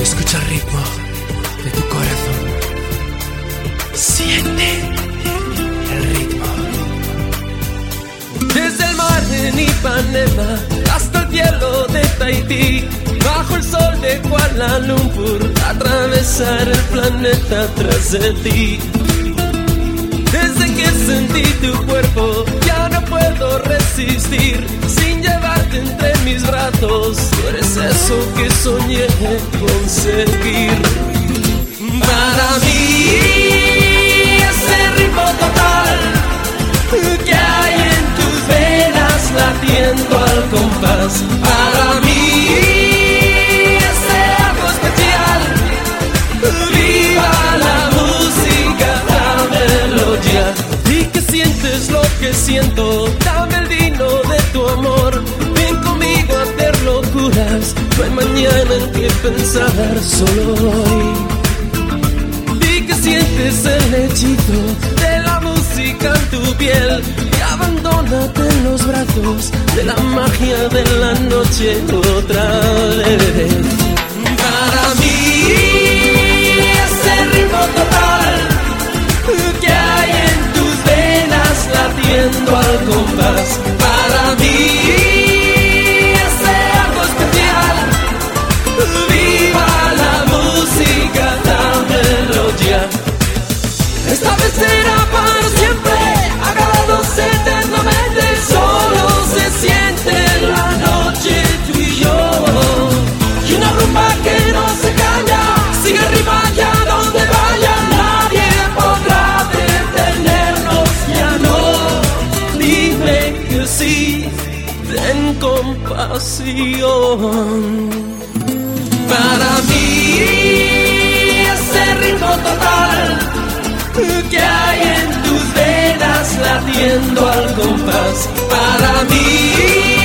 Escucha el ritmo de tu corazón. Siente el ritmo. Desde el mar en Ipanema hasta el cielo de Tahití, bajo el sol de Kuala Lumpur, atravesar el planeta tras de ti. Desde que sentí tu cuerpo ya no puedo resistir, sin llevarte entre mis brazos, tú eres eso que soñé conseguir. Para mí ese ritmo total que hay en tus venas latiendo al compás. Para mí ese algo especial, viva la música, dámelo ya. Y que sientes lo que siento, dame el vino de tu amor. Ven conmigo a hacer locuras, no hay mañana en que pensar, solo hoy. Sientes el hechizo de la música en tu piel y abandónate en los brazos de la magia de la noche otra vez. Para mí ese ritmo total que hay en tus venas latiendo al compás. Para mí ese algo especial, viva la música, dámelo ya. Esta vez será para siempre, agarrados eternamente, solo se siente la noche tú y yo. Y una rumba que no se calla, sigue arriba allá donde vaya, nadie podrá detenernos, ya no. Dime que sí, ten compasión. Para mí ese ritmo total que hay en tus venas latiendo al compás. Para mí